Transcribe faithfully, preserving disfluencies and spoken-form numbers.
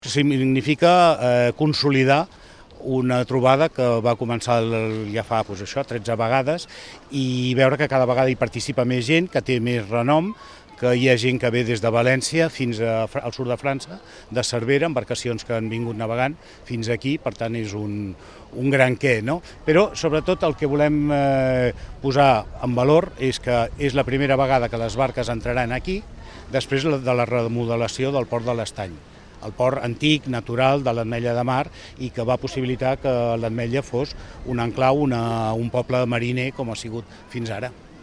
Significa eh, consolidar una trobada que va començar ja fa doncs això, tretze vegades i veure que cada vegada hi participa més gent, que té més renom, que hi ha gent que ve des de València fins a, al sud de França, de Cervera, embarcacions que han vingut navegant fins aquí, per tant és un, un gran què, no? Però sobretot el que volem eh, posar en valor és que és la primera vegada que les barques entraran aquí després de la remodelació del port de l'Estany, el port antic, natural, de l'Ametlla de Mar, i que va possibilitar que l'Ametlla fos un enclau, una, un poble mariner com ha sigut fins ara.